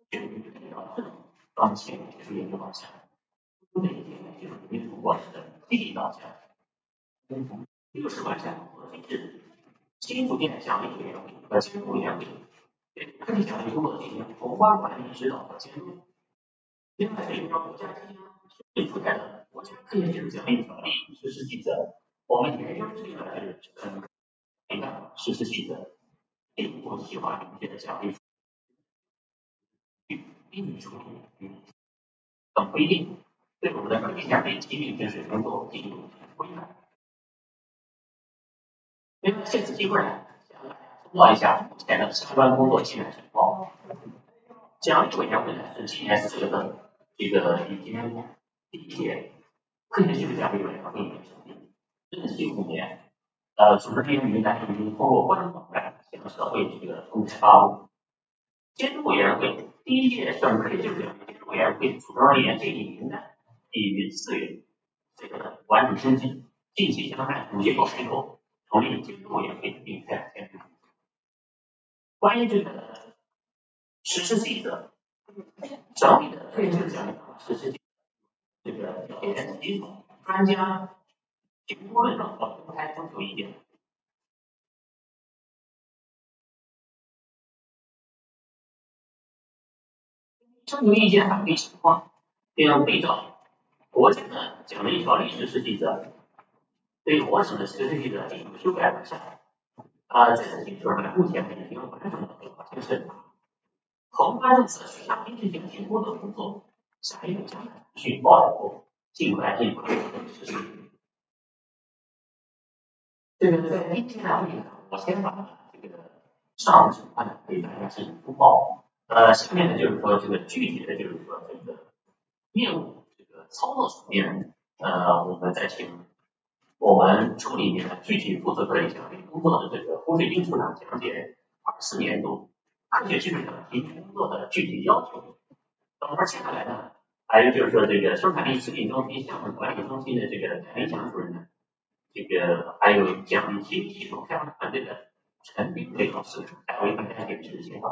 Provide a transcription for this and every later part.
就遇到这种当前技术研究方向，每一点就是民主过程的地道性。60万项合体制，新组建奖励委员会和监督委员会，对科技奖励工作进行宏观管理指导和监督。另外，对国家机关最出台的国家科研技术奖励条例实施细则，我们研究制定了实施细则，并不细化明确的奖励避免处理等规定，对我们的科技奖励机密治水工作进行规范。因为借此机会呢，通报一下目前的相关工作进展情况。奖励委员会呢是今年4月份已经第一届科学技术奖励委员会成立，任期5年。组织人员呢已经通过官方网站向社会公开发布。监督委员会第一届省科学技术奖监督委员会组织人员建议名单已于4月完成申请，近期将按主机构结构成立监督委员会并开展监督。关于实施细则，整体的科学技术奖励实施几种专家评估论证和公开征求意见。征求意见反馈情况，并对照国家的奖励条例实施细则，对我省的实施细则进行修改完善。在此基础上，目前已经完成了核审查。宏观政策取向经济性评估的工作，下一步将持续报道后，尽快进入实施。在今天的会议上，我先把上述情况给大家进行通报。下面呢就是说具体的业务操作层面，我们再请我们处理具体负责科研奖励工作的胡水兵处长讲解24年度科学技术奖励工作的具体要求。等会儿接下来呢，还有生产力食品中心项目管理中心的蔡林祥主任呢，还有奖励系统开发团队的陈斌伟老师来为大家介绍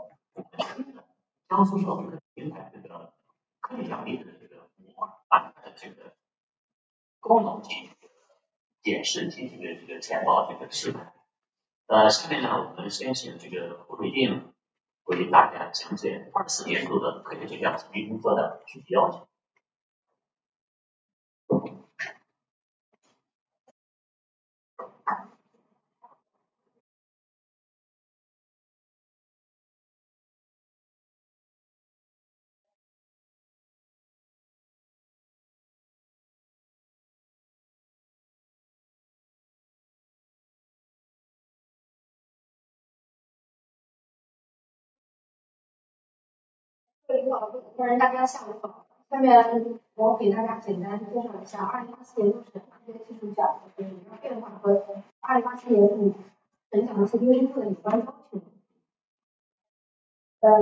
江苏省平台科技奖励的模板的功能及演示及前报示范。下面呢，我们先请胡水兵为大家讲解24年度的科学技术奖励工作的具体要求。 各位大家下午好。下面我给大家简单介绍一下2084年度省科学技术奖的变化和2087年度省奖的一些优先度的有关状